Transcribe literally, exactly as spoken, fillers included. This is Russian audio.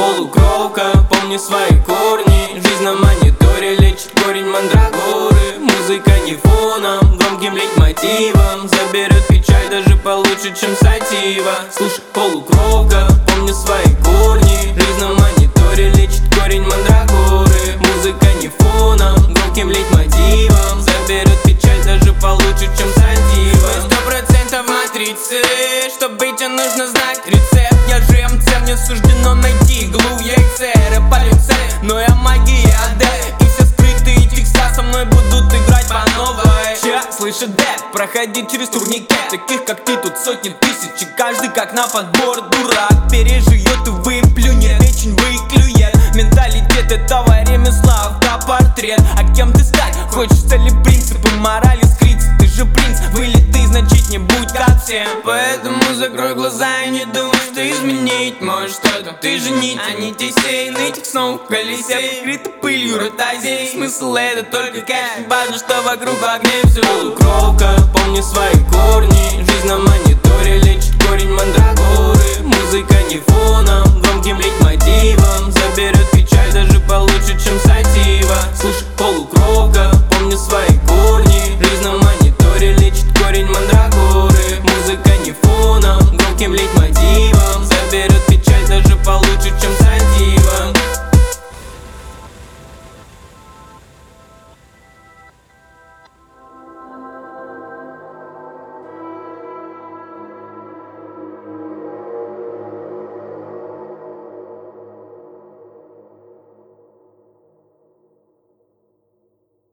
полукровка, помни свои корни. Жизнь на мониторе лечит корень мандрагоры. Музыка не фоном, громким лейтмотивом заберет печаль даже получше, чем сатива. Слушай, полукровка, помни свои корни. Жизнь на мониторе лечит корень мандрагоры. Музыка не фоном, громким лейтмотивом заберет печаль даже получше, чем сатива. Сто процентов матрицы, чтобы быть, тебе нужно знать рецепт. Я же эм цэ, мне суждено найти иглу в яйце. Рэп по лице, но я магия адепт. И все скрытые текста со мной будут играть по новой. Че, слышит дэп, проходить через турникет. Таких как ты тут сотни тысяч, и каждый как на подбор дурак. Переживет и выплюнет, печень выклюет. Менталитет этого ремесла, автопортрет. А кем ты стать? Хочется ли принципы морали скрыть? Ты же принц, вылитый, значит не будь как все. Поэтому закрой глаза и не думай, что изменить может что-то. Ты же нить, а не тесей, нытик снова в колесе. Покрыта пылью ротозей, смысл это только кэш. Важно, что вокруг в огне все. Полукровка, помни свои корни. Жизнь на мониторе лечит корень мандрагоры. Музыка не фоном, громким лейтмотивом заберет печаль даже получше, чем сам.